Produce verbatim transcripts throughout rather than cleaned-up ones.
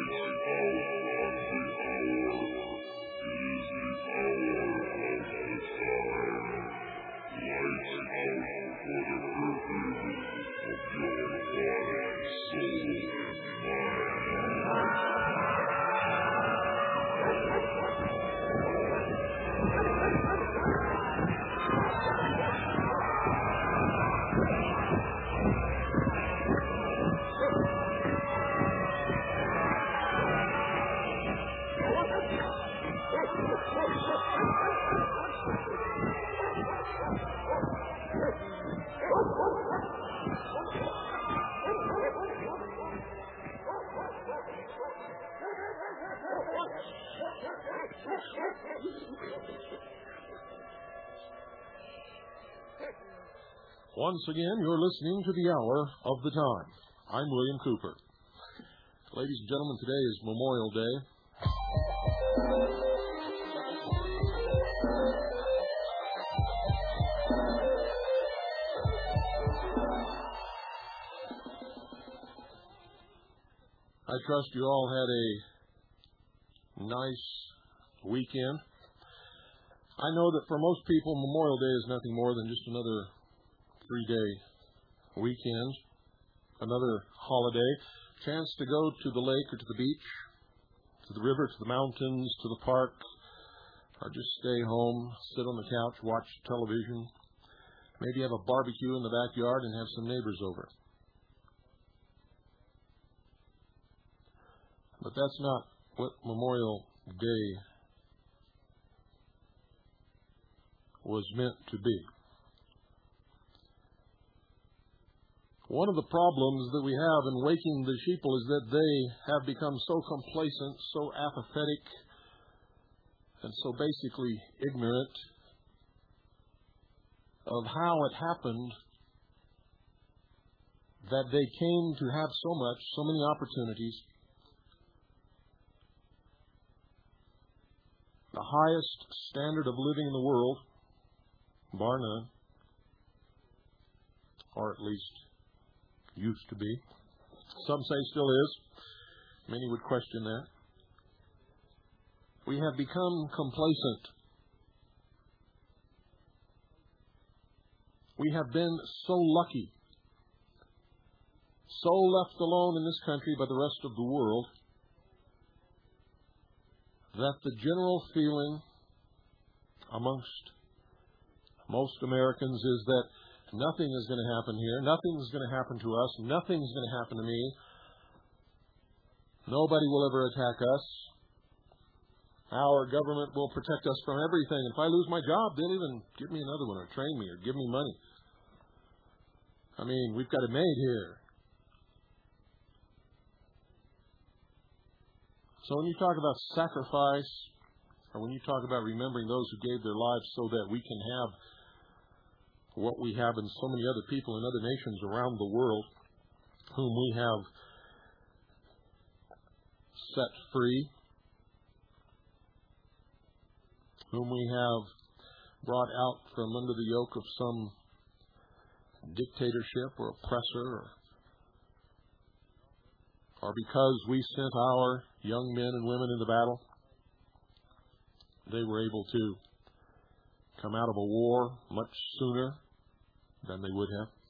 Once again, you're listening to the Hour of the Time. I'm William Cooper. Ladies and gentlemen, today is Memorial Day. I trust you all had a nice weekend. I know that for most people, Memorial Day is nothing more than just another three-day weekend, another holiday, chance to go to the lake or to the beach, to the river, to the mountains, to the park, or just stay home, sit on the couch, watch television, maybe have a barbecue in the backyard and have some neighbors over. But that's not what Memorial Day was meant to be. One of the problems that we have in waking the sheeple is that they have become so complacent, so apathetic, and so basically ignorant of how it happened that they came to have so much, so many opportunities. The highest standard of living in the world, bar none, or at least used to be. Some say still is. Many would question that. We have become complacent. We have been so lucky, so left alone in this country by the rest of the world, that the general feeling amongst most Americans is that nothing is going to happen here. Nothing is going to happen to us. Nothing is going to happen to me. Nobody will ever attack us. Our government will protect us from everything. If I lose my job, they'll even give me another one or train me or give me money. I mean, we've got it made here. So when you talk about sacrifice, or when you talk about remembering those who gave their lives so that we can have what we have in so many other people in other nations around the world, whom we have set free, whom we have brought out from under the yoke of some dictatorship or oppressor, or, or because we sent our young men and women into battle, they were able to come out of a war much sooner than they would have.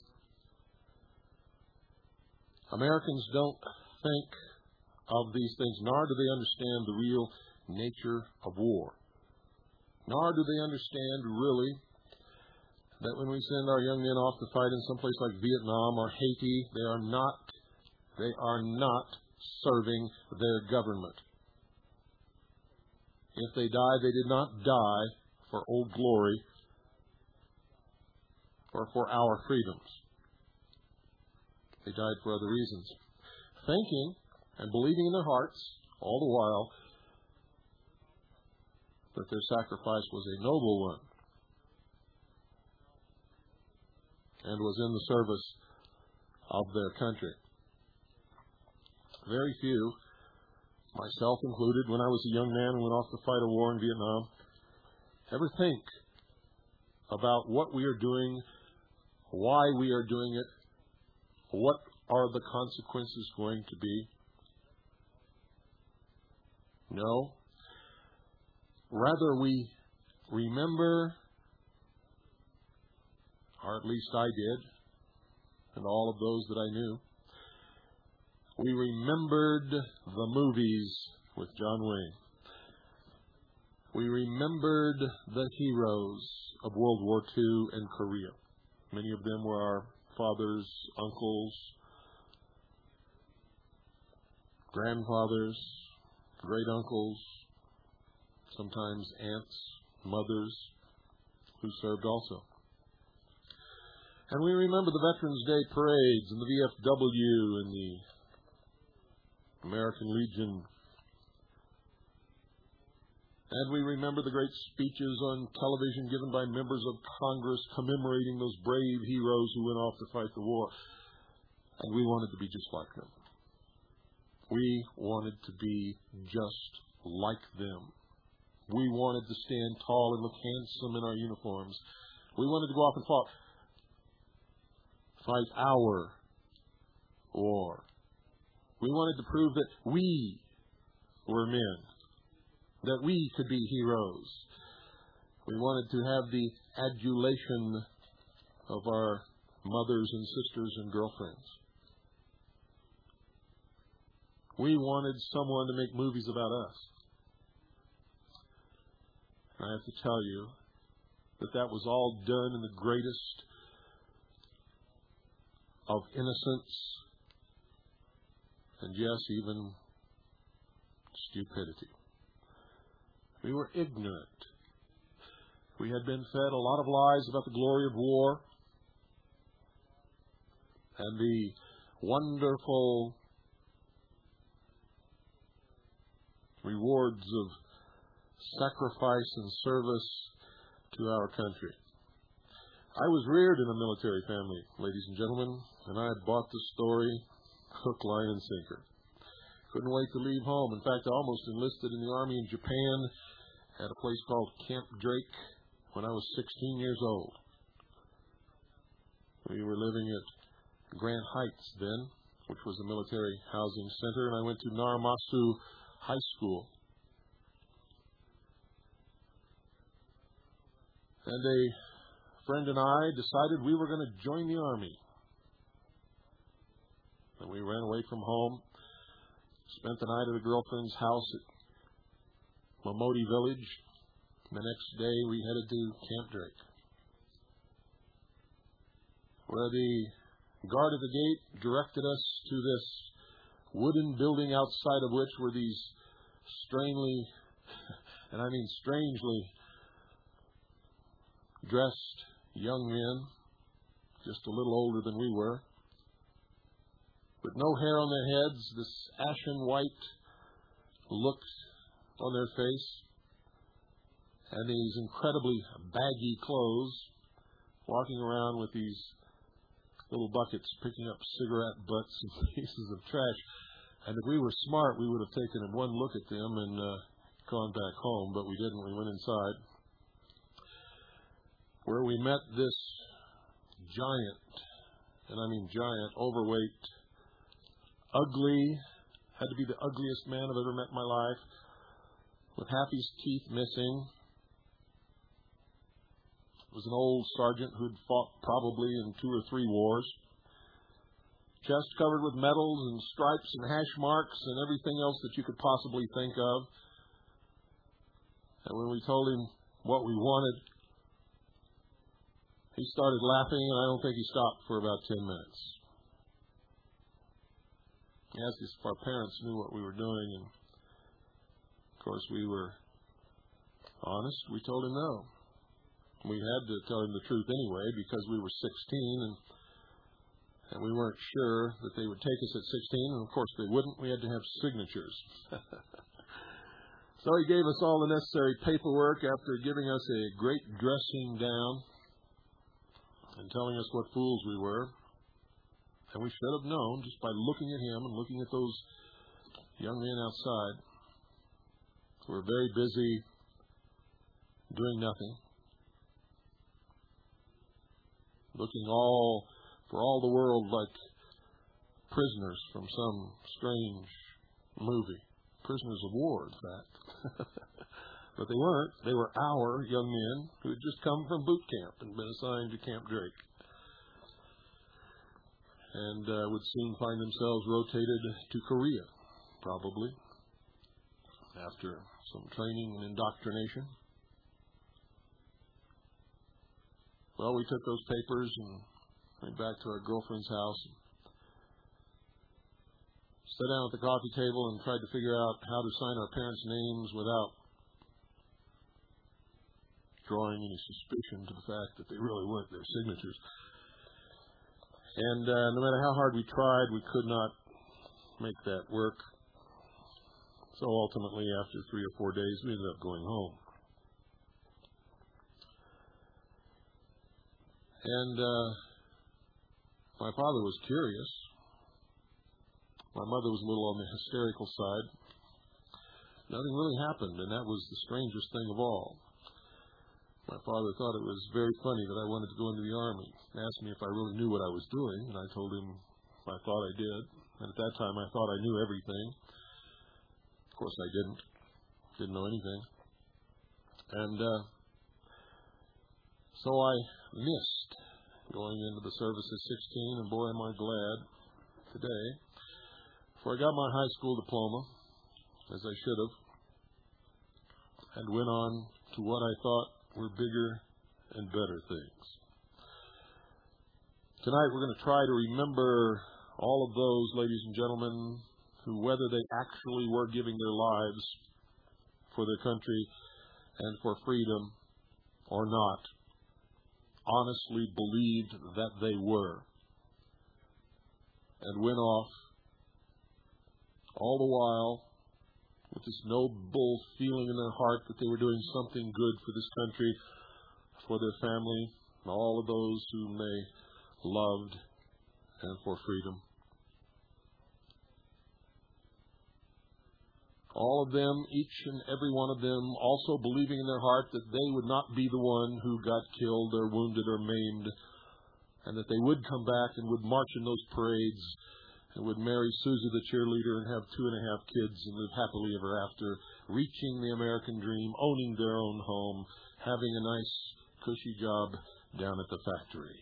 Americans don't think of these things, nor do they understand the real nature of war. Nor do they understand really that when we send our young men off to fight in some place like Vietnam or Haiti, they are not, they are not serving their government. If they die, they did not die for Old Glory or for our freedoms. They died for other reasons, thinking and believing in their hearts all the while that their sacrifice was a noble one and was in the service of their country. Very few, myself included, when I was a young man and went off to fight a war in Vietnam, ever think about what we are doing, why we are doing it, what are the consequences going to be. No. Rather, we remember, or at least I did, and all of those that I knew, we remembered the movies with John Wayne. We remembered the heroes of World War Two and Korea. Many of them were our fathers, uncles, grandfathers, great-uncles, sometimes aunts, mothers, who served also. And we remember the Veterans Day parades and the V F W and the American Legion. And we remember the great speeches on television given by members of Congress commemorating those brave heroes who went off to fight the war. And we wanted to be just like them. We wanted to be just like them. We wanted to stand tall and look handsome in our uniforms. We wanted to go off and fight, fight our war. We wanted to prove that we were men, that we could be heroes. We wanted to have the adulation of our mothers and sisters and girlfriends. We wanted someone to make movies about us. I have to tell you that that was all done in the greatest of innocence and, yes, even stupidity. We were ignorant. We had been fed a lot of lies about the glory of war and the wonderful rewards of sacrifice and service to our country. I was reared in a military family, ladies and gentlemen, and I had bought the story hook, line, and sinker. Couldn't wait to leave home. In fact, I almost enlisted in the Army in Japan at a place called Camp Drake when I was sixteen years old. We were living at Grant Heights then, which was a military housing center, and I went to Narimasu High School. And a friend and I decided we were going to join the Army. And we ran away from home, spent the night at a girlfriend's house at Momodi Village. The next day we headed to Camp Drake, where the guard at the gate directed us to this wooden building outside of which were these strangely, and I mean strangely, dressed young men, just a little older than we were, with no hair on their heads, this ashen white look on their face, and these incredibly baggy clothes, walking around with these little buckets, picking up cigarette butts and pieces of trash. And if we were smart, we would have taken one look at them and uh, gone back home, but we didn't. We went inside, where we met this giant, and I mean giant, overweight, ugly, had to be the ugliest man I've ever met in my life, with half his teeth missing. It was an old sergeant who'd fought probably in two or three wars. Chest covered with medals and stripes and hash marks and everything else that you could possibly think of. And when we told him what we wanted, he started laughing, and I don't think he stopped for about ten minutes. He asked us if our parents knew what we were doing, and of course we were honest. We told him no. We had to tell him the truth anyway because we were sixteen, and and we weren't sure that they would take us at sixteen, and of course they wouldn't. We had to have signatures. So he gave us all the necessary paperwork after giving us a great dressing down and telling us what fools we were. And we should have known just by looking at him and looking at those young men outside who were very busy doing nothing, looking all for all the world like prisoners from some strange movie. prisoners of war, in fact. But they weren't. They were our young men who had just come from boot camp and been assigned to Camp Drake, and uh, would soon find themselves rotated to Korea, probably, after some training and indoctrination. Well, we took those papers and went back to our girlfriend's house, and sat down at the coffee table and tried to figure out how to sign our parents' names without drawing any suspicion to the fact that they really weren't their signatures. And uh, no matter how hard we tried, we could not make that work. So ultimately, after three or four days, we ended up going home. And uh, my father was curious. My mother was a little on the hysterical side. Nothing really happened, and that was the strangest thing of all. My father thought it was very funny that I wanted to go into the Army. He asked me if I really knew what I was doing, and I told him I thought I did. And at that time, I thought I knew everything. Of course, I didn't. Didn't know anything. And uh, so I missed going into the service at sixteen, and boy, am I glad today. For I got my high school diploma, as I should have, and went on to what I thought were bigger and better things. Tonight we're going to try to remember all of those, ladies and gentlemen, who, whether they actually were giving their lives for their country and for freedom or not, honestly believed that they were, and went off all the while with this noble feeling in their heart that they were doing something good for this country, for their family, and all of those whom they loved, and for freedom. All of them, each and every one of them, also believing in their heart that they would not be the one who got killed or wounded or maimed, and that they would come back and would march in those parades and would marry Susie the cheerleader and have two and a half kids and live happily ever after, reaching the American dream, owning their own home, having a nice, cushy job down at the factory.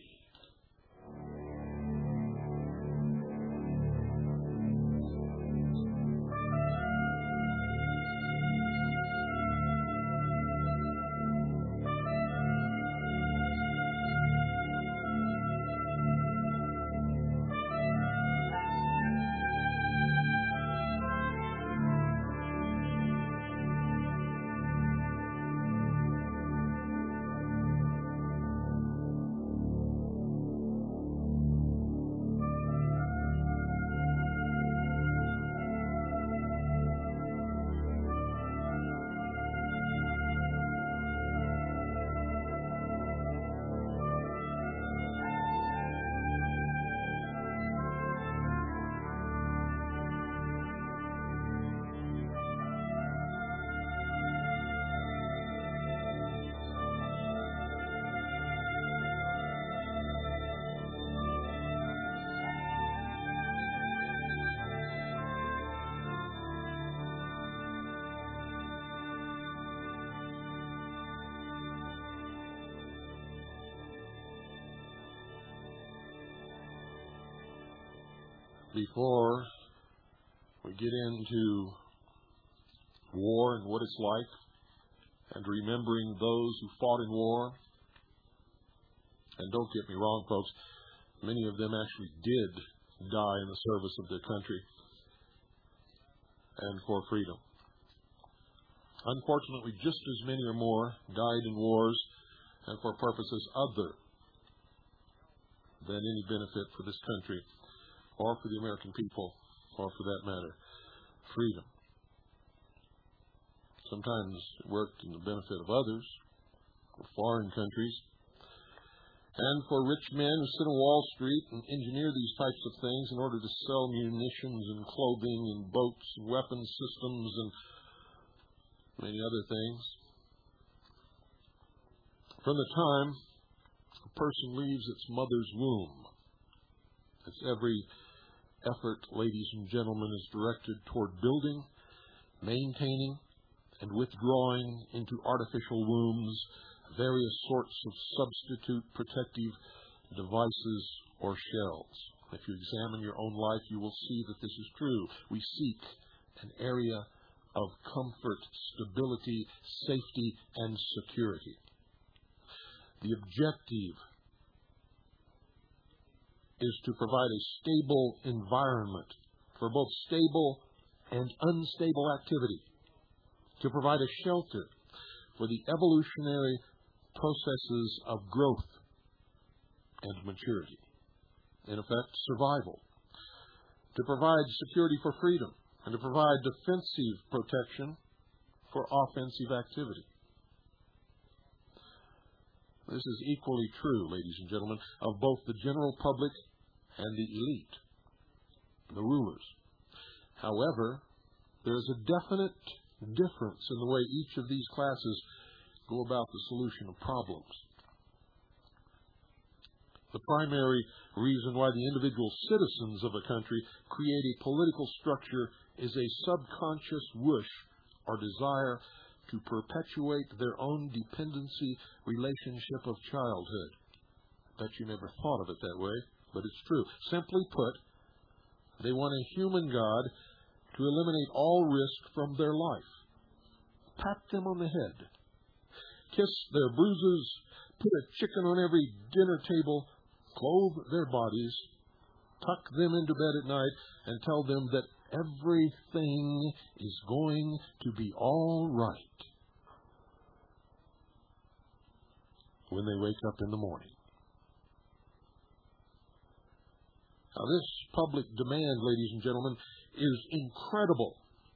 Before we get into war and what it's like, and remembering those who fought in war, and don't get me wrong, folks, many of them actually did die in the service of their country and for freedom. Unfortunately, just as many or more died in wars and for purposes other than any benefit for this country, or for the American people, or for that matter, freedom. Sometimes it worked in the benefit of others, for foreign countries, and for rich men who sit on Wall Street and engineer these types of things in order to sell munitions and clothing and boats and weapons systems and many other things. From the time a person leaves its mother's womb, its every effort, ladies and gentlemen, is directed toward building maintaining and withdrawing into artificial wombs various sorts of substitute protective devices or shells. If you examine your own life, you will see that this is true. We seek an area of comfort, stability, safety, and security. The objective is to provide a stable environment for both stable and unstable activity, to provide a shelter for the evolutionary processes of growth and maturity, in effect, survival, to provide security for freedom, and to provide defensive protection for offensive activity. This is equally true, ladies and gentlemen, of both the general public and the elite, the rulers. However, there is a definite difference in the way each of these classes go about the solution of problems. The primary reason why the individual citizens of a country create a political structure is a subconscious wish or desire to perpetuate their own dependency relationship of childhood. I bet you never thought of it that way, but it's true. Simply put, they want a human God to eliminate all risk from their life. Pat them on the head, kiss their bruises, put a chicken on every dinner table, clothe their bodies, tuck them into bed at night, and tell them that everything is going to be all right when they wake up in the morning. Now, this public demand, ladies and gentlemen, is incredible.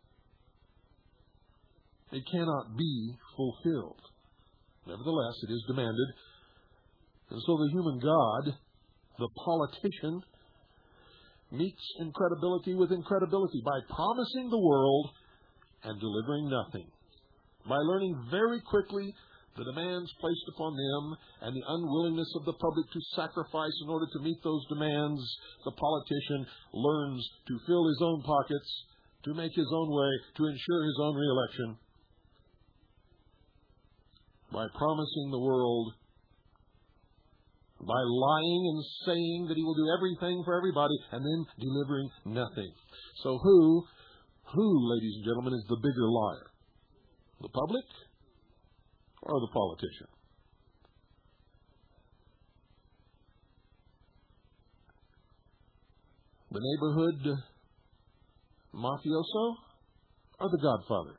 It cannot be fulfilled. Nevertheless, it is demanded. And so the human God, the politician, meets incredibility with incredibility by promising the world and delivering nothing, by learning very quickly the demands placed upon them and the unwillingness of the public to sacrifice in order to meet those demands. The politician learns to fill his own pockets, to make his own way, to ensure his own reelection by promising the world, by lying and saying that he will do everything for everybody, and then delivering nothing. So who, who, ladies and gentlemen, is the bigger liar? The public or the politician? The neighborhood mafioso or the Godfather?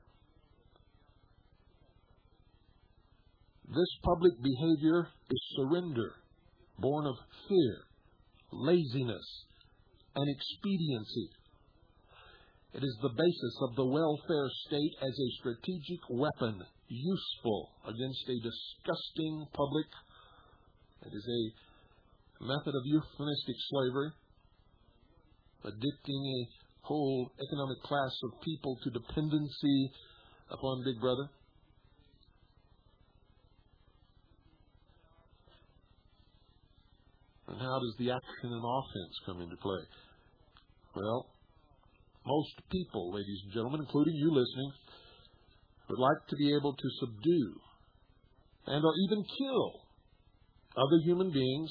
This public behavior is surrender, born of fear, laziness, and expediency. It is the basis of the welfare state as a strategic weapon, useful against a disgusting public. It is a method of euphemistic slavery, addicting a whole economic class of people to dependency upon Big Brother. And how does the action and offense come into play? Well, most people, ladies and gentlemen, including you listening, would like to be able to subdue and or even kill other human beings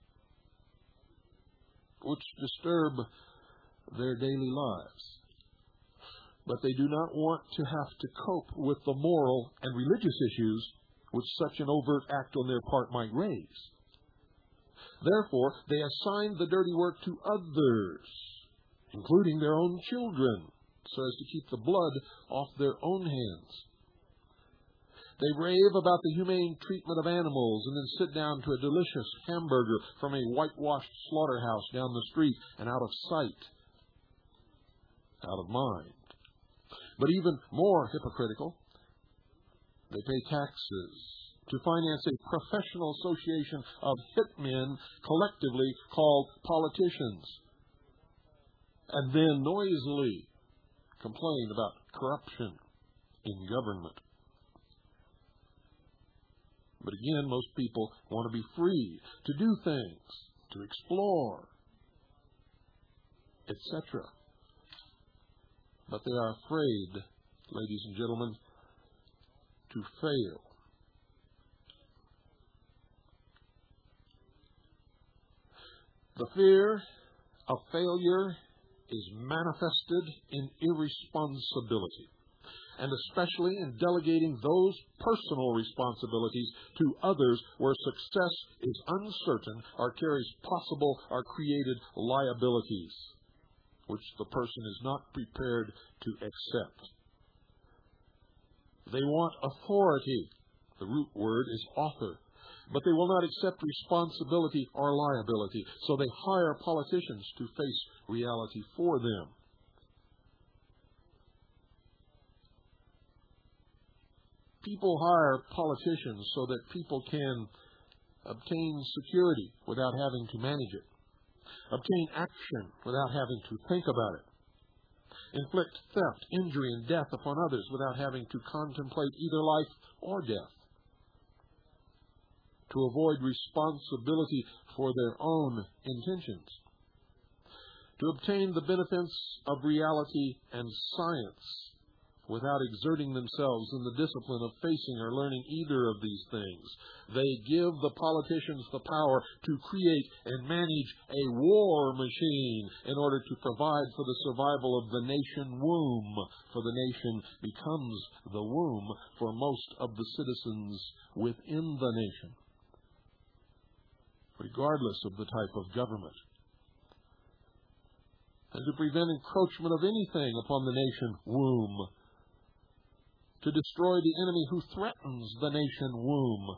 which disturb their daily lives. But they do not want to have to cope with the moral and religious issues which such an overt act on their part might raise. Therefore, they assign the dirty work to others, including their own children, so as to keep the blood off their own hands. They rave about the humane treatment of animals and then sit down to a delicious hamburger from a whitewashed slaughterhouse down the street and out of sight, out of mind. But even more hypocritical, they pay taxes to finance a professional association of hitmen collectively called politicians, and then noisily complain about corruption in government. But again, most people want to be free to do things, to explore, et cetera. But they are afraid ladies and gentlemen, to fail. The fear of failure is manifested in irresponsibility, and especially in delegating those personal responsibilities to others where success is uncertain or carries possible or created liabilities, which the person is not prepared to accept. They want authority. The root word is author. But they will not accept responsibility or liability, so they hire politicians to face reality for them. People hire politicians so that people can obtain security without having to manage it, obtain action without having to think about it, inflict theft, injury, and death upon others without having to contemplate either life or death, to avoid responsibility for their own intentions, to obtain the benefits of reality and science without exerting themselves in the discipline of facing or learning either of these things. They give the politicians the power to create and manage a war machine in order to provide for the survival of the nation womb, for the nation becomes the womb for most of the citizens within the nation, regardless of the type of government. And to prevent encroachment of anything upon the nation womb, to destroy the enemy who threatens the nation womb,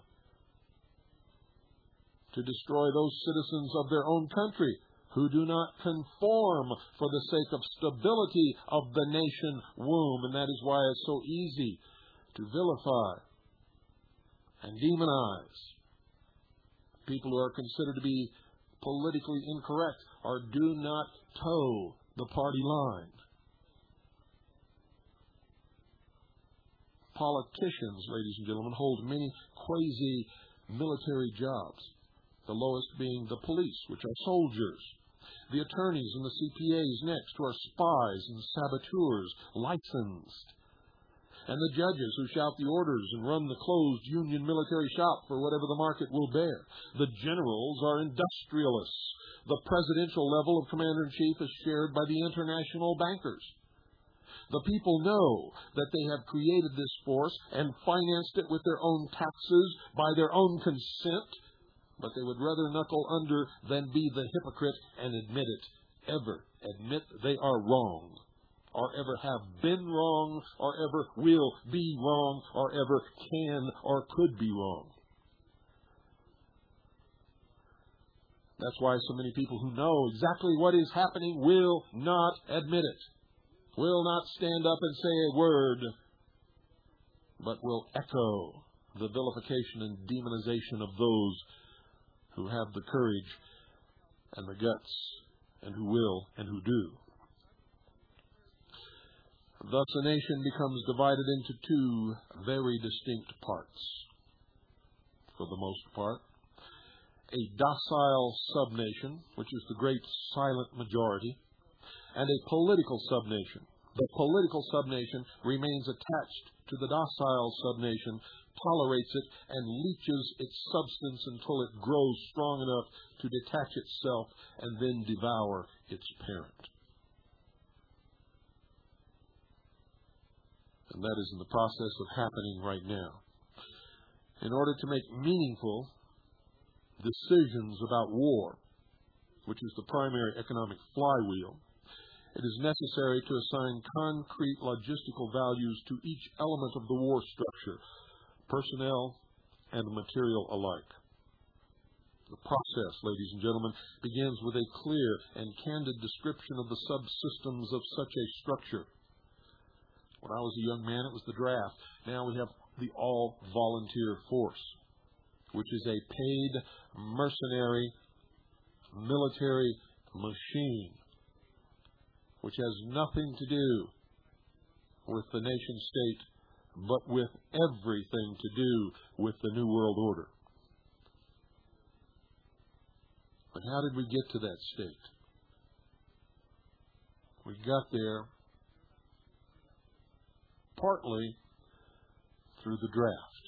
to destroy those citizens of their own country who do not conform for the sake of stability of the nation womb. And that is why it's so easy to vilify and demonize people who are considered to be politically incorrect or do not toe the party line. Politicians, ladies and gentlemen, hold many quasi-military jobs, the lowest being the police, which are soldiers, the attorneys and the C P As next, who are spies and saboteurs, licensed, and the judges who shout the orders and run the closed union military shop for whatever the market will bear. The generals are industrialists. The presidential level of commander-in-chief is shared by the international bankers. The people know that they have created this force and financed it with their own taxes by their own consent, but they would rather knuckle under than be the hypocrite and admit it, ever admit they are wrong, or ever have been wrong, or ever will be wrong, or ever can or could be wrong. That's why so many people who know exactly what is happening will not admit it, will not stand up and say a word, but will echo the vilification and demonization of those who have the courage and the guts and who will and who do. Thus a nation becomes divided into two very distinct parts, for the most part. A docile subnation, which is the great silent majority, and a political subnation. The political subnation remains attached to the docile subnation, tolerates it, and leaches its substance until it grows strong enough to detach itself and then devour its parent. And that is in the process of happening right now. In order to make meaningful decisions about war, which is the primary economic flywheel, it is necessary to assign concrete logistical values to each element of the war structure, personnel and material alike. The process, ladies and gentlemen, begins with a clear and candid description of the subsystems of such a structure. When I was a young man, it was the draft. Now we have the all-volunteer force, which is a paid mercenary military machine, which has nothing to do with the nation state, but with everything to do with the New World Order. But how did we get to that state? We got there partly through the draft.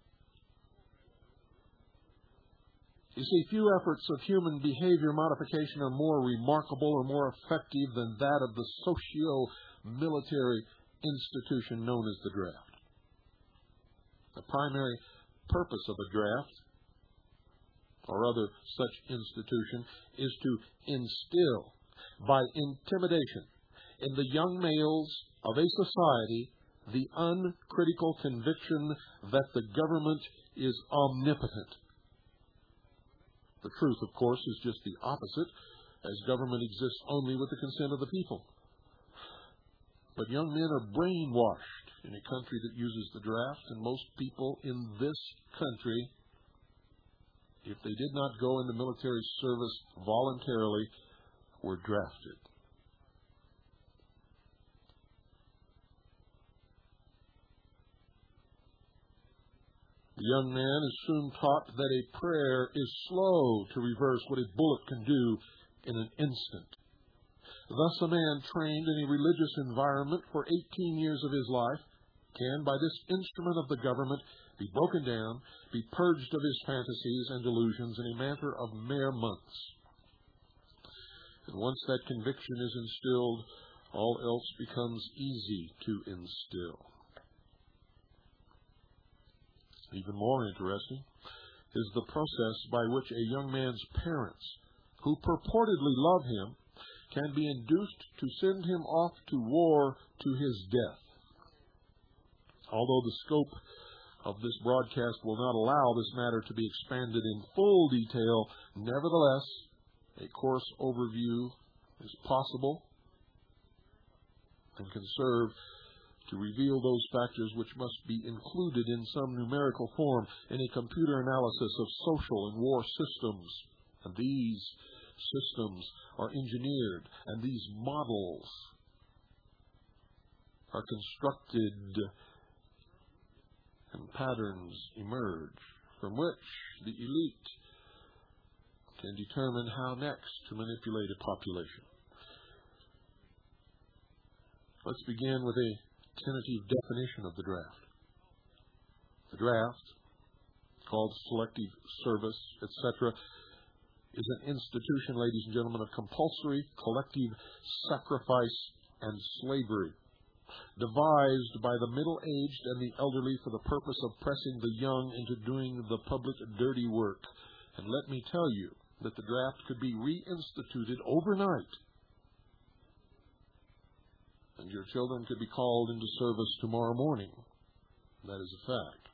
You see, few efforts of human behavior modification are more remarkable or more effective than that of the socio-military institution known as the draft. The primary purpose of a draft or other such institution is to instill by intimidation in the young males of a society the uncritical conviction that the government is omnipotent. The truth, of course, is just the opposite, as government exists only with the consent of the people. But young men are brainwashed in a country that uses the draft, and most people in this country, if they did not go into military service voluntarily, were drafted. The young man is soon taught that a prayer is slow to reverse what a bullet can do in an instant. Thus, a man trained in a religious environment for eighteen years of his life can, by this instrument of the government, be broken down, be purged of his fantasies and delusions in a matter of mere months. And once that conviction is instilled, all else becomes easy to instill. Even more interesting is the process by which a young man's parents, who purportedly love him, can be induced to send him off to war to his death. Although the scope of this broadcast will not allow this matter to be expanded in full detail, nevertheless, a course overview is possible and can serve to reveal those factors which must be included in some numerical form in a computer analysis of social and war systems. And these systems are engineered, and these models are constructed, and patterns emerge from which the elite can determine how next to manipulate a population. Let's begin with a tentative definition of the draft. The draft, called selective service, et cetera, is an institution, ladies and gentlemen, of compulsory collective sacrifice and slavery, devised by the middle-aged and the elderly for the purpose of pressing the young into doing the public dirty work. And let me tell you that the draft could be reinstituted overnight, and your children could be called into service tomorrow morning. That is a fact.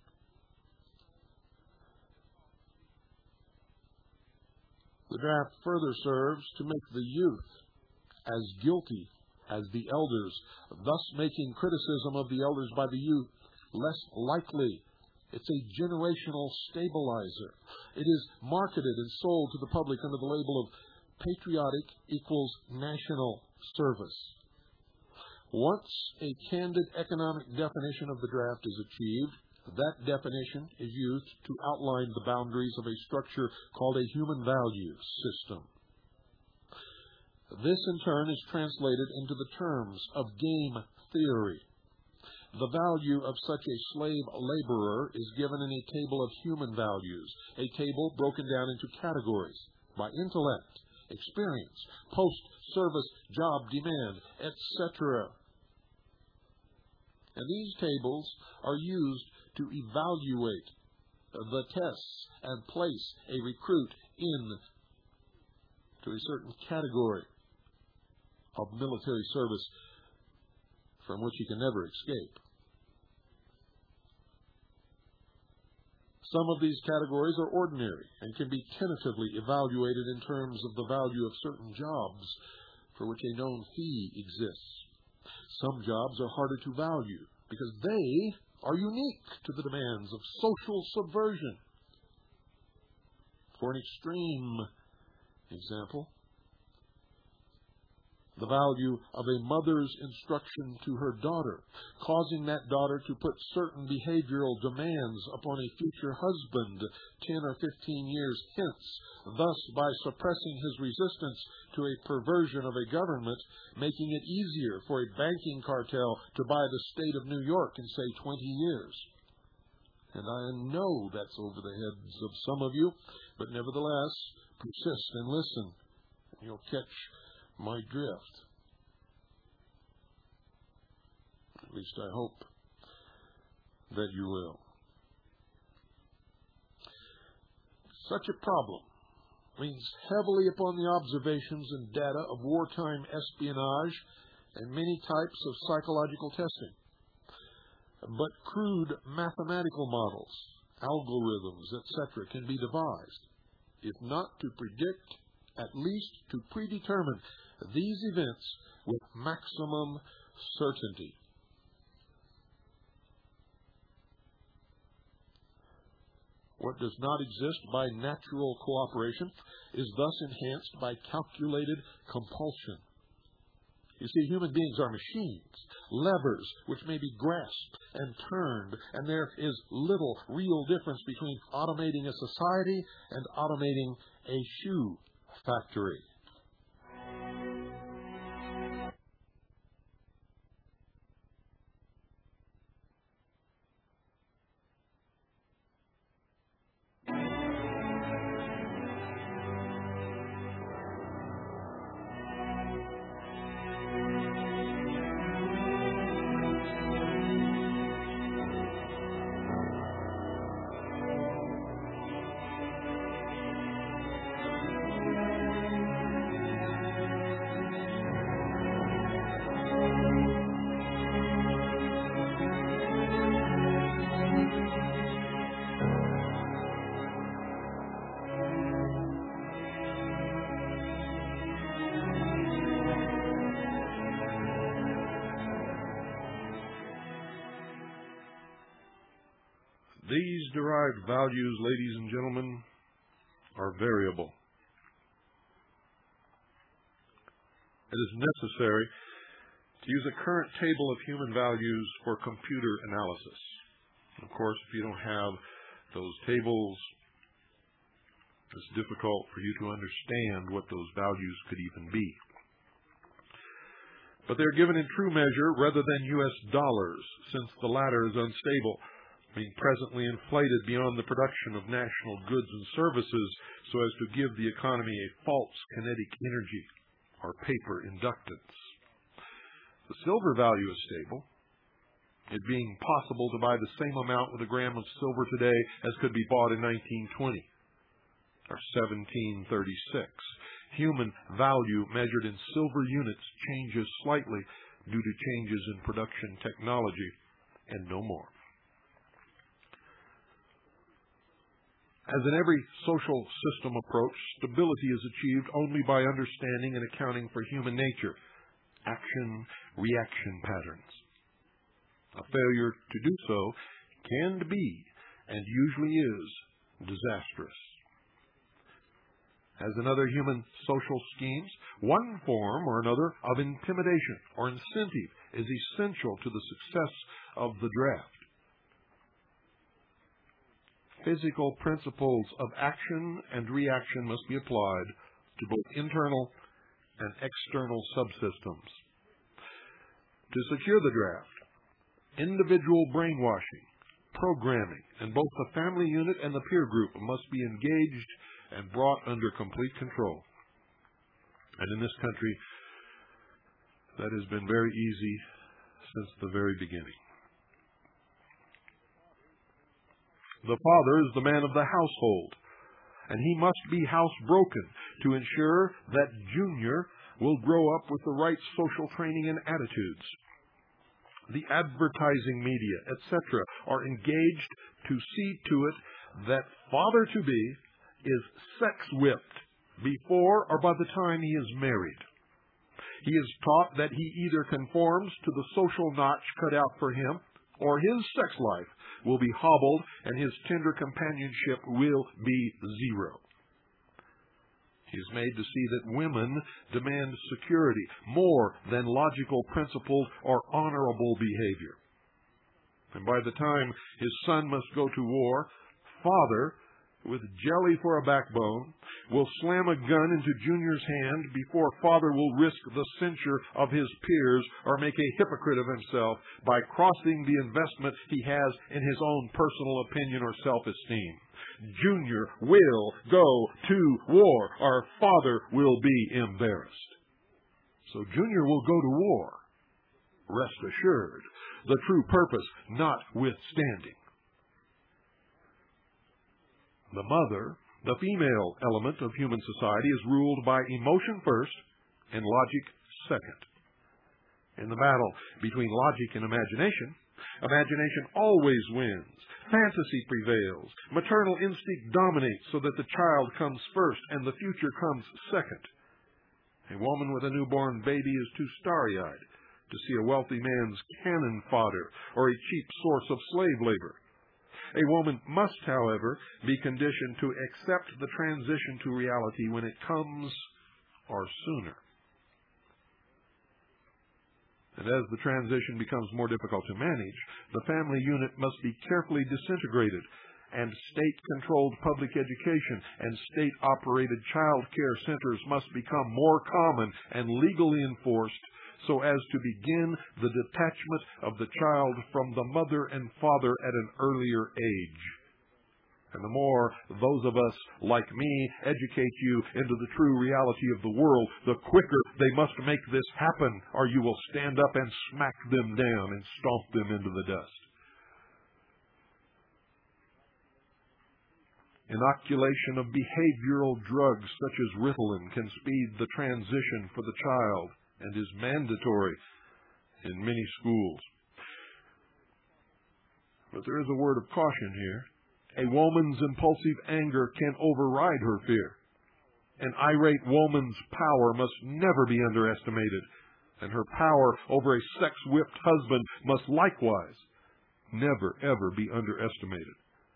The draft further serves to make the youth as guilty as the elders, thus making criticism of the elders by the youth less likely. It's a generational stabilizer. It is marketed and sold to the public under the label of patriotic equals national service. Once a candid economic definition of the draft is achieved, that definition is used to outline the boundaries of a structure called a human value system. This, in turn, is translated into the terms of game theory. The value of such a slave laborer is given in a table of human values, a table broken down into categories by intellect, experience, post-service job demand, et cetera. And these tables are used to evaluate the tests and place a recruit in to a certain category of military service from which he can never escape. Some of these categories are ordinary and can be tentatively evaluated in terms of the value of certain jobs for which a known fee exists. Some jobs are harder to value because they are unique to the demands of social subversion. For an extreme example, the value of a mother's instruction to her daughter, causing that daughter to put certain behavioral demands upon a future husband ten or fifteen years hence, thus by suppressing his resistance to a perversion of a government, making it easier for a banking cartel to buy the state of New York in, say, twenty years. And I know that's over the heads of some of you, but nevertheless, persist and listen, and you'll catch my drift. At least I hope that you will. Such a problem leans heavily upon the observations and data of wartime espionage and many types of psychological testing. But crude mathematical models, algorithms, et cetera can be devised, if not to predict, at least to predetermine these events with maximum certainty. What does not exist by natural cooperation is thus enhanced by calculated compulsion. You see, human beings are machines, levers which may be grasped and turned, and there is little real difference between automating a society and automating a shoe factory. These derived values, ladies and gentlemen, are variable. It is necessary to use a current table of human values for computer analysis. Of course, if you don't have those tables, it's difficult for you to understand what those values could even be. But they're given in true measure rather than U S dollars, since the latter is unstable, being presently inflated beyond the production of national goods and services so as to give the economy a false kinetic energy or paper inductance. The silver value is stable, it being possible to buy the same amount with a gram of silver today as could be bought in nineteen twenty or seventeen thirty-six. Human value measured in silver units changes slightly due to changes in production technology and no more. As in every social system approach, stability is achieved only by understanding and accounting for human nature, action-reaction patterns. A failure to do so can be, and usually is, disastrous. As in other human social schemes, one form or another of intimidation or incentive is essential to the success of the draft. Physical principles of action and reaction must be applied to both internal and external subsystems. To secure the draft, individual brainwashing, programming, and both the family unit and the peer group must be engaged and brought under complete control. And in this country, that has been very easy since the very beginning. The father is the man of the household, and he must be housebroken to ensure that Junior will grow up with the right social training and attitudes. The advertising media, et cetera, are engaged to see to it that father-to-be is sex-whipped before or by the time he is married. He is taught that he either conforms to the social notch cut out for him, or his sex life will be hobbled and his tender companionship will be zero. He is made to see that women demand security more than logical principles or honorable behavior. And by the time his son must go to war, father, with jelly for a backbone, will slam a gun into Junior's hand before father will risk the censure of his peers or make a hypocrite of himself by crossing the investment he has in his own personal opinion or self-esteem. Junior will go to war, or father will be embarrassed. So Junior will go to war, rest assured, the true purpose notwithstanding. The mother, the female element of human society, is ruled by emotion first and logic second. In the battle between logic and imagination, imagination always wins. Fantasy prevails. Maternal instinct dominates so that the child comes first and the future comes second. A woman with a newborn baby is too starry-eyed to see a wealthy man's cannon fodder or a cheap source of slave labor. A woman must, however, be conditioned to accept the transition to reality when it comes, or sooner. And as the transition becomes more difficult to manage, the family unit must be carefully disintegrated, and state-controlled public education and state-operated child care centers must become more common and legally enforced so as to begin the detachment of the child from the mother and father at an earlier age. And the more those of us like me educate you into the true reality of the world, the quicker they must make this happen, or you will stand up and smack them down and stomp them into the dust. Inoculation of behavioral drugs such as Ritalin can speed the transition for the child and is mandatory in many schools. But there is a word of caution here. A woman's impulsive anger can override her fear. An irate woman's power must never be underestimated, and her power over a sex-whipped husband must likewise never, ever be underestimated.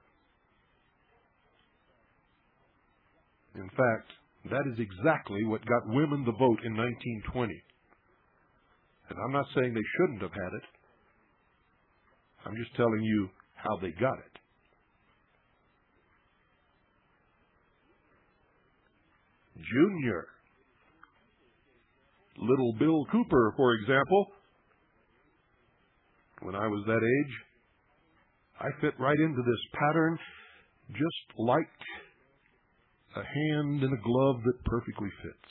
In fact, that is exactly what got women the vote in nineteen twenty. And I'm not saying they shouldn't have had it. I'm just telling you how they got it. Junior. Little Bill Cooper, for example. When I was that age, I fit right into this pattern just like a hand in a glove that perfectly fits.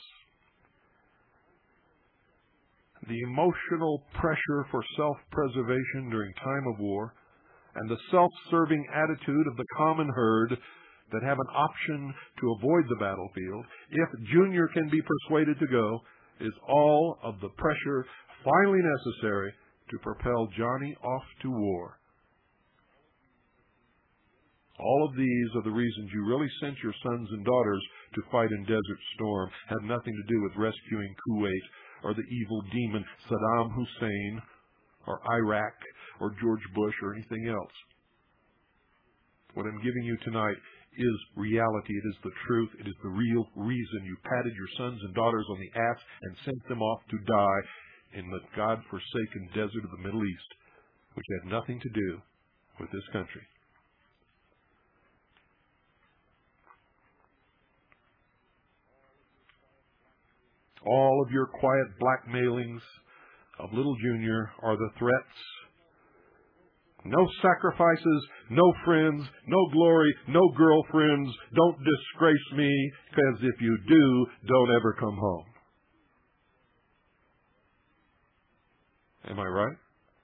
The emotional pressure for self-preservation during time of war and the self-serving attitude of the common herd that have an option to avoid the battlefield, if Junior can be persuaded to go, is all of the pressure finally necessary to propel Johnny off to war. All of these are the reasons you really sent your sons and daughters to fight in Desert Storm, have nothing to do with rescuing Kuwait or the evil demon Saddam Hussein or Iraq or George Bush or anything else. What I'm giving you tonight is reality. It is the truth. It is the real reason you patted your sons and daughters on the ass and sent them off to die in the God-forsaken desert of the Middle East, which had nothing to do with this country. All of your quiet blackmailings of little Junior are the threats. No sacrifices, no friends, no glory, no girlfriends. Don't disgrace me, because if you do, don't ever come home. Am I right?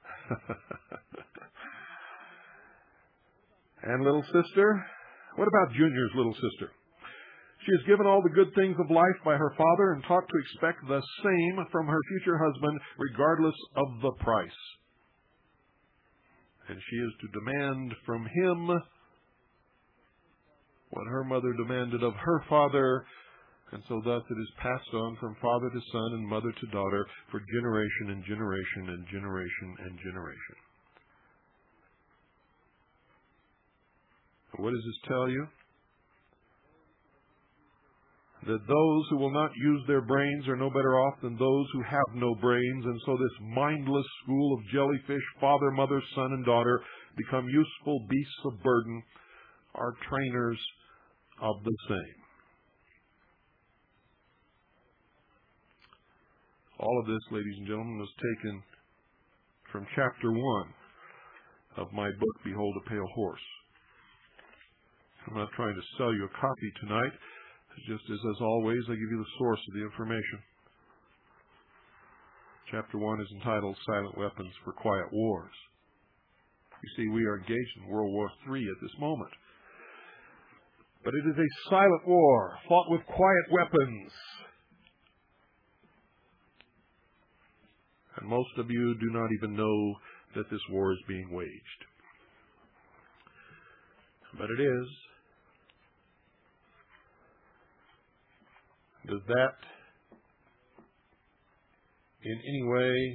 And little sister? What about Junior's little sister? She is given all the good things of life by her father and taught to expect the same from her future husband, regardless of the price. And she is to demand from him what her mother demanded of her father, and so thus it is passed on from father to son and mother to daughter for generation and generation and generation and generation. What does this tell you? that those who will not use their brains are no better off than those who have no brains, and so this mindless school of jellyfish, father, mother, son, and daughter, become useful beasts of burden, are trainers of the same. All of this, ladies and gentlemen, was taken from chapter one of my book, Behold a Pale Horse. I'm not trying to sell you a copy tonight. Just as, as always, I give you the source of the information. Chapter one is entitled Silent Weapons for Quiet Wars. You see, we are engaged in World War Three at this moment. But it is a silent war, fought with quiet weapons. And most of you do not even know that this war is being waged. But it is. Does that in any way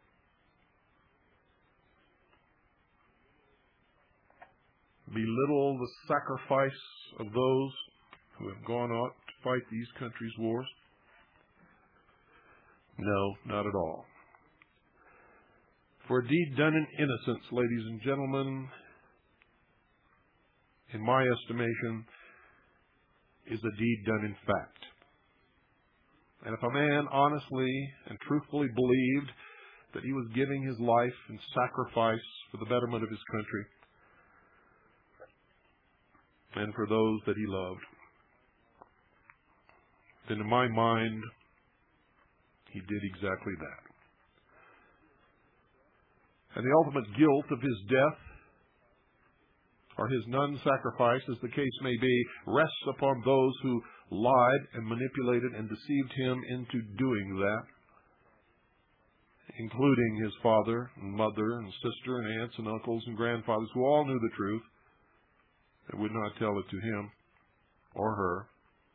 belittle the sacrifice of those who have gone out to fight these countries' wars? No, not at all. For a deed done in innocence, ladies and gentlemen, in my estimation, is a deed done in fact. And if a man honestly and truthfully believed that he was giving his life in sacrifice for the betterment of his country and for those that he loved, then in my mind, he did exactly that. And the ultimate guilt of his death or his non-sacrifice, as the case may be, rests upon those who lied and manipulated and deceived him into doing that, including his father and mother and sister and aunts and uncles and grandfathers who all knew the truth and would not tell it to him or her.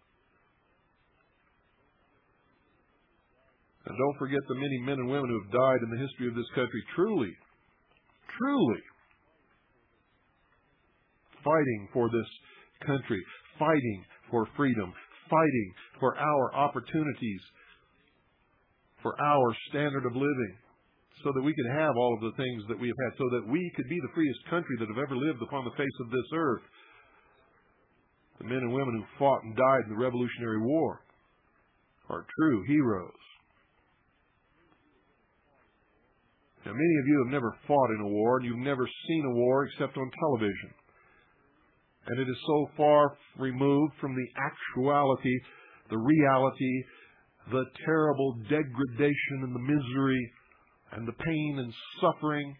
And don't forget the many men and women who have died in the history of this country truly, truly fighting for this country, fighting for freedom, fighting for our opportunities, for our standard of living, so that we could have all of the things that we have had, so that we could be the freest country that have ever lived upon the face of this earth. The men and women who fought and died in the Revolutionary War are true heroes. Now, many of you have never fought in a war, and you've never seen a war except on television. And it is so far removed from the actuality, the reality, the terrible degradation and the misery and the pain and suffering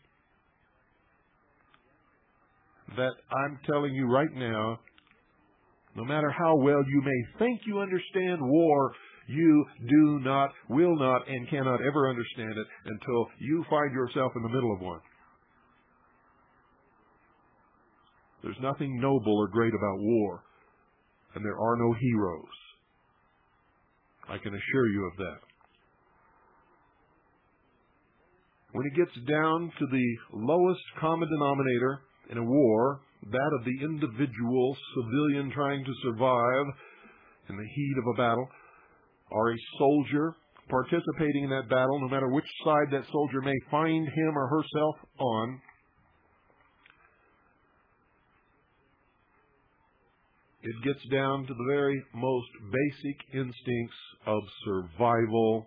that I'm telling you right now, no matter how well you may think you understand war, you do not, will not, and cannot ever understand it until you find yourself in the middle of one. There's nothing noble or great about war, and there are no heroes. I can assure you of that. When it gets down to the lowest common denominator in a war, that of the individual civilian trying to survive in the heat of a battle, or a soldier participating in that battle, no matter which side that soldier may find him or herself on, it gets down to the very most basic instincts of survival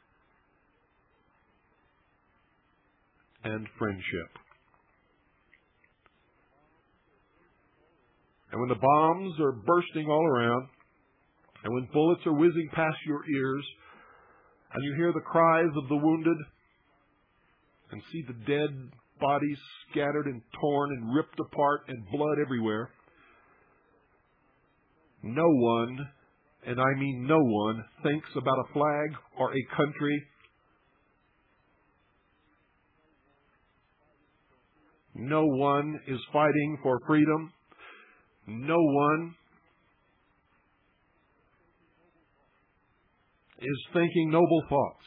and friendship. And when the bombs are bursting all around, and when bullets are whizzing past your ears, and you hear the cries of the wounded, and see the dead bodies scattered and torn and ripped apart and blood everywhere, no one, and I mean no one, thinks about a flag or a country. No one is fighting for freedom. No one is thinking noble thoughts.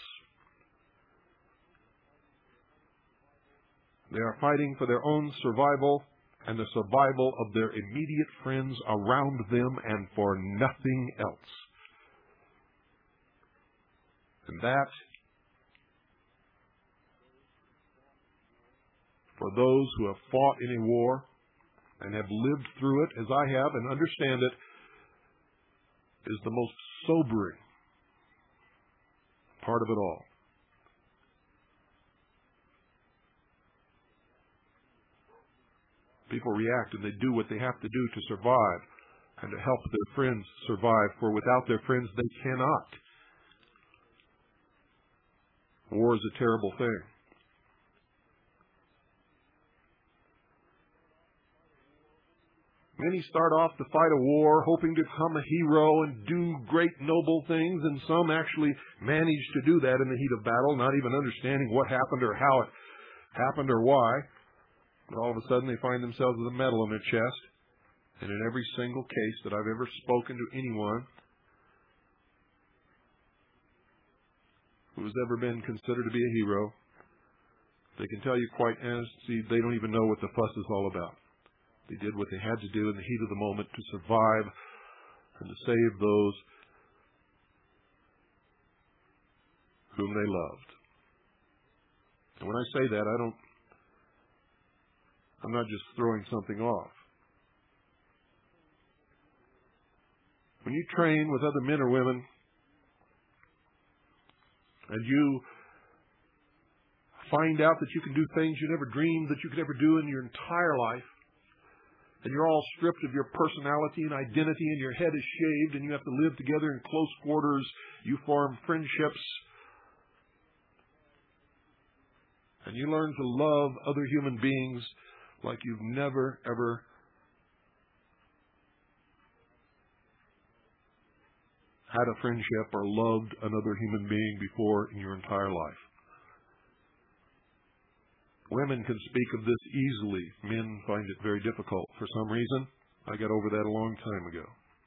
They are fighting for their own survival and the survival of their immediate friends around them, and for nothing else. And that, for those who have fought in a war and have lived through it, as I have, and understand it, is the most sobering part of it all. People react and they do what they have to do to survive and to help their friends survive, for without their friends they cannot. War is a terrible thing. Many start off to fight a war hoping to become a hero and do great noble things, and some actually manage to do that in the heat of battle, not even understanding what happened or how it happened or why. But all of a sudden they find themselves with a medal on their chest. And in every single case that I've ever spoken to anyone who has ever been considered to be a hero, they can tell you quite honestly they don't even know what the fuss is all about. They did what they had to do in the heat of the moment to survive and to save those whom they loved. And when I say that, I don't, I'm not just throwing something off. When you train with other men or women and you find out that you can do things you never dreamed that you could ever do in your entire life, and you're all stripped of your personality and identity, and your head is shaved, and you have to live together in close quarters, you form friendships, and you learn to love other human beings like you've never, ever had a friendship or loved another human being before in your entire life. Women can speak of this easily. Men find it very difficult for some reason. I got over that a long time ago.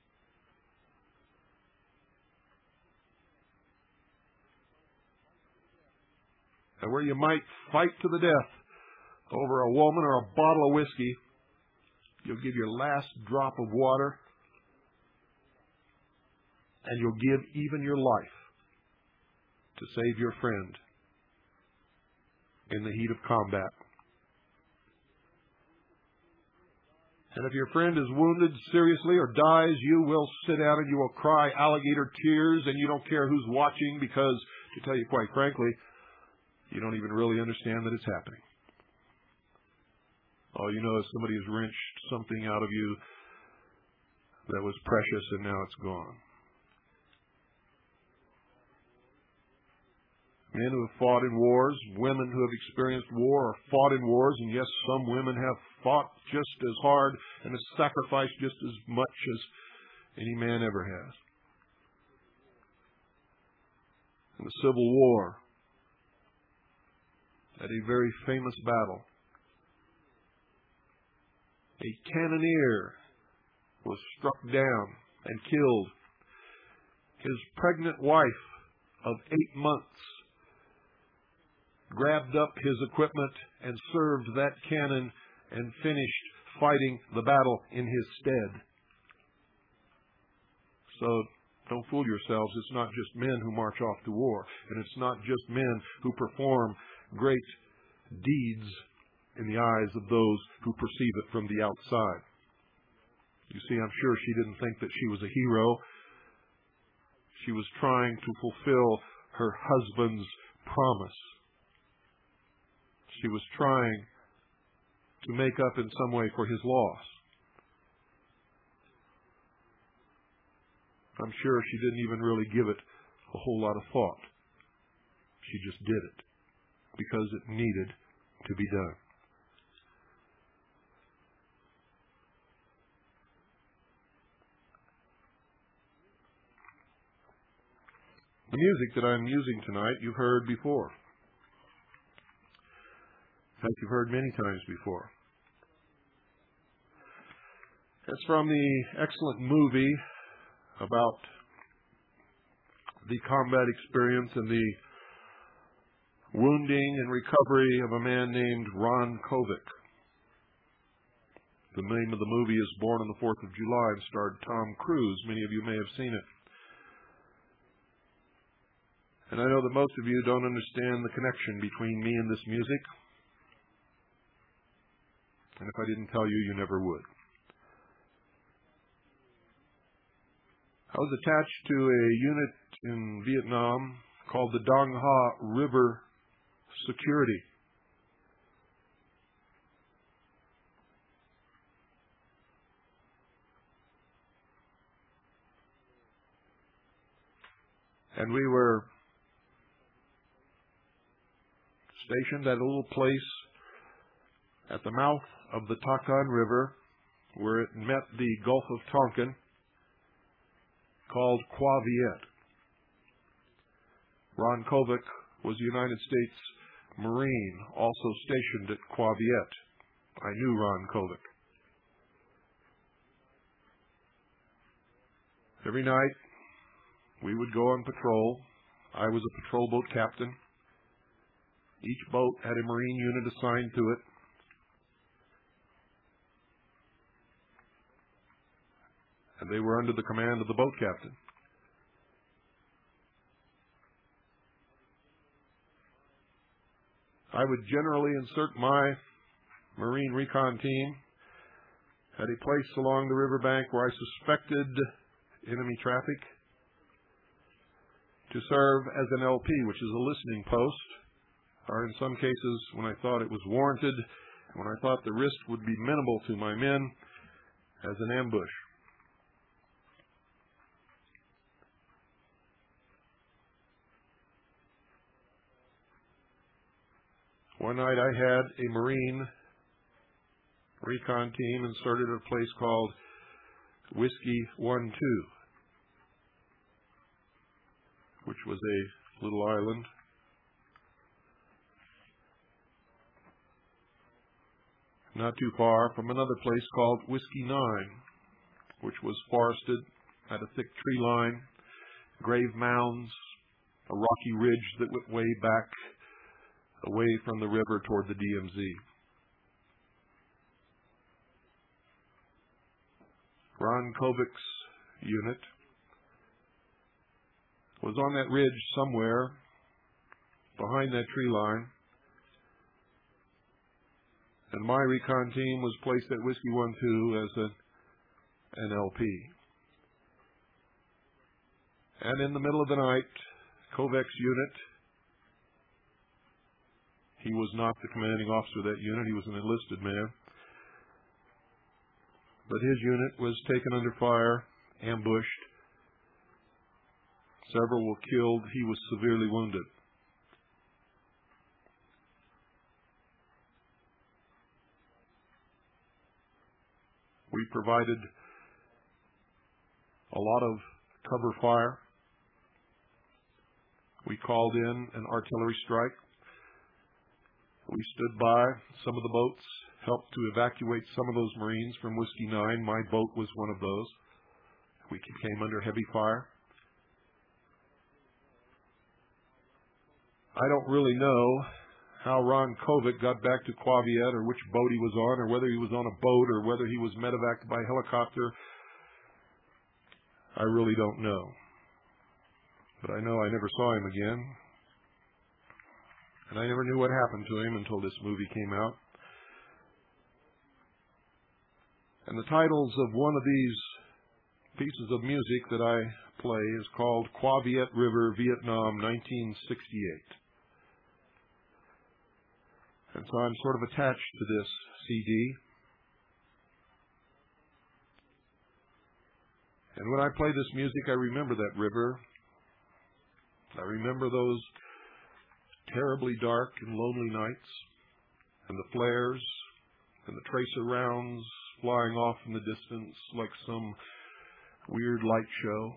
And where you might fight to the death over a woman or a bottle of whiskey, you'll give your last drop of water, and you'll give even your life to save your friend in the heat of combat. And if your friend is wounded seriously or dies, you will sit down and you will cry alligator tears, and you don't care who's watching, because, to tell you quite frankly, you don't even really understand that it's happening. All you know is somebody has wrenched something out of you that was precious, and now it's gone. Men who have fought in wars, women who have experienced war or fought in wars, and yes, some women have fought just as hard and have sacrificed just as much as any man ever has. In the Civil War, at a very famous battle, a cannoneer was struck down and killed. His pregnant wife of eight months grabbed up his equipment and served that cannon and finished fighting the battle in his stead. So don't fool yourselves. It's not just men who march off to war, and it's not just men who perform great deeds in the eyes of those who perceive it from the outside. You see, I'm sure she didn't think that she was a hero. She was trying to fulfill her husband's promise. She was trying to make up in some way for his loss. I'm sure she didn't even really give it a whole lot of thought. She just did it because it needed to be done. The music that I'm using tonight, you've heard before. In fact, you've heard many times before. It's from the excellent movie about the combat experience and the wounding and recovery of a man named Ron Kovic. The name of the movie is Born on the fourth of July and starred Tom Cruise. Many of you may have seen it. And I know that most of you don't understand the connection between me and this music. And if I didn't tell you, you never would. I was attached to a unit in Vietnam called the Dong Ha River Security. And we were stationed at a little place at the mouth of the Takan River where it met the Gulf of Tonkin, called Qua Viet. Ron Kovic was a United States Marine, also stationed at Qua Viet. I knew Ron Kovic. Every night, we would go on patrol. I was a patrol boat captain. Each boat had a Marine unit assigned to it. And they were under the command of the boat captain. I would generally insert my Marine recon team at a place along the riverbank where I suspected enemy traffic to serve as an L P, which is a listening post, or in some cases, when I thought it was warranted, when I thought the risk would be minimal to my men, as an ambush. One night I had a Marine recon team inserted at a place called Whiskey one two, which was a little island. Not too far from another place called Whiskey nine, which was forested, had a thick tree line, grave mounds, a rocky ridge that went way back away from the river toward the D M Z. Ron Kovic's unit was on that ridge somewhere behind that tree line, and my recon team was placed at Whiskey one two as a, an L P. And in the middle of the night, Kovic's unit, he was not the commanding officer of that unit, he was an enlisted man, but his unit was taken under fire, ambushed. Several were killed. He was severely wounded. We provided a lot of cover fire. We called in an artillery strike. We stood by some of the boats, helped to evacuate some of those Marines from Whiskey nine. My boat was one of those. We came under heavy fire. I don't really know how Ron Kovic got back to Qua Viet, or which boat he was on, or whether he was on a boat, or whether he was medevaced by helicopter. I really don't know. But I know I never saw him again. And I never knew what happened to him until this movie came out. And the titles of one of these pieces of music that I play is called Qua Viet River, Vietnam, nineteen sixty-eight. And so I'm sort of attached to this C D. And when I play this music, I remember that river. I remember those terribly dark and lonely nights, and the flares, and the tracer rounds flying off in the distance like some weird light show.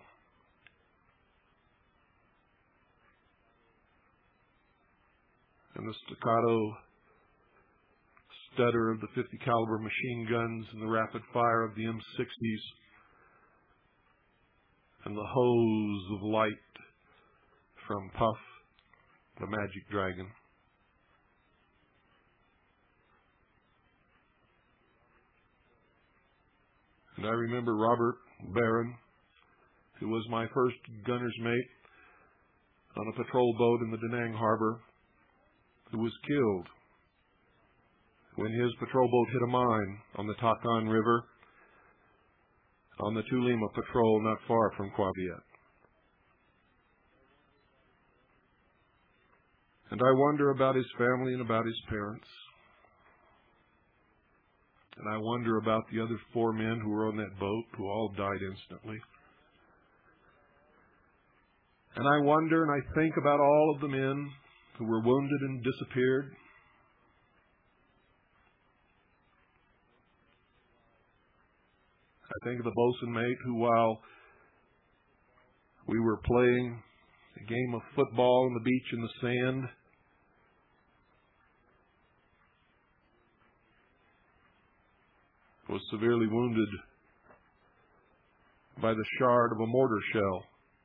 And the staccato stutter of the fifty caliber machine guns and the rapid fire of the M sixties, and the hose of light from Puff, the Magic Dragon. And I remember Robert Barron, who was my first gunner's mate, on a patrol boat in the Da Nang Harbor who was killed when his patrol boat hit a mine on the Takan River on the Tulima Patrol not far from Kwa Viet. And I wonder about his family and about his parents. And I wonder about the other four men who were on that boat who all died instantly. And I wonder and I think about all of the men who were wounded and disappeared. I think of the bosun mate who, while we were playing a game of football on the beach in the sand, was severely wounded by the shard of a mortar shell,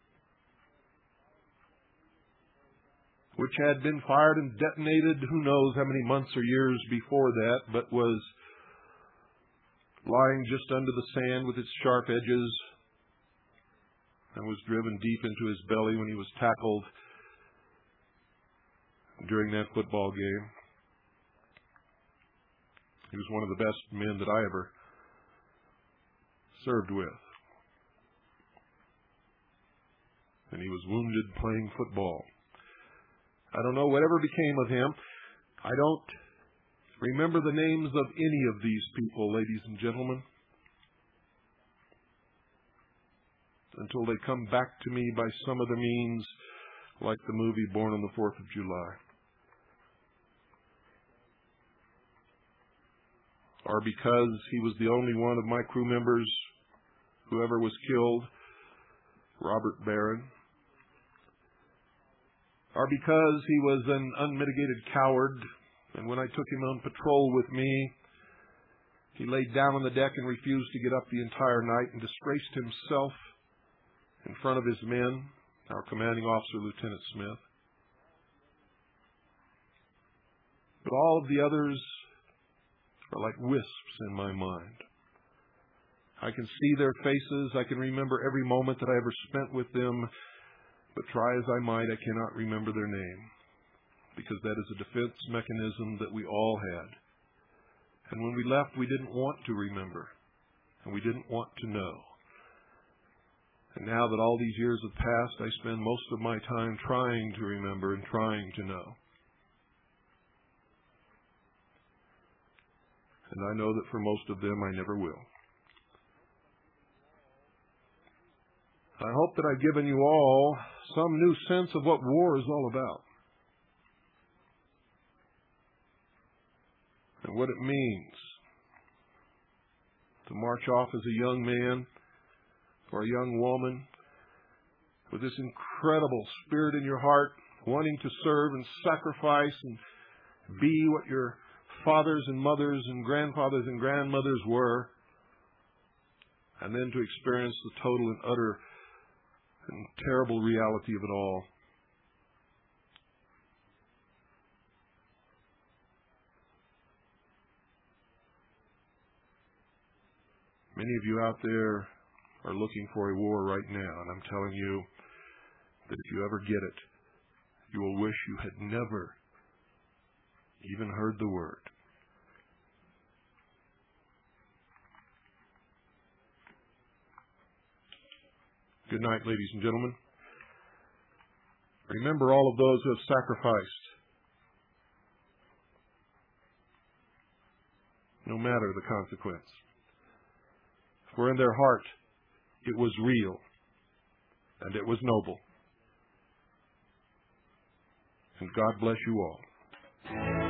which had been fired and detonated who knows how many months or years before that, but was lying just under the sand with its sharp edges and was driven deep into his belly when he was tackled during that football game. He was one of the best men that I ever served with. And he was wounded playing football. I don't know whatever became of him. I don't remember the names of any of these people, ladies and gentlemen, until they come back to me by some other means, like the movie Born on the Fourth of July. Or because he was the only one of my crew members who ever was killed, Robert Barron. Or because he was an unmitigated coward, and when I took him on patrol with me, he laid down on the deck and refused to get up the entire night and disgraced himself in front of his men, our commanding officer, Lieutenant Smith. But all of the others are like wisps in my mind. I can see their faces. I can remember every moment that I ever spent with them. But try as I might, I cannot remember their name, because that is a defense mechanism that we all had. And when we left, we didn't want to remember, and we didn't want to know. And now that all these years have passed, I spend most of my time trying to remember and trying to know. And I know that for most of them, I never will. I hope that I've given you all some new sense of what war is all about, and what it means to march off as a young man or a young woman with this incredible spirit in your heart, wanting to serve and sacrifice and be what your fathers and mothers and grandfathers and grandmothers were, and then to experience the total and utter and terrible reality of it all. Many of you out there are looking for a war right now, and I'm telling you that if you ever get it, you will wish you had never even heard the word. Good night, ladies and gentlemen. Remember all of those who have sacrificed, no matter the consequence. For in their heart it was real and it was noble. And God bless you all.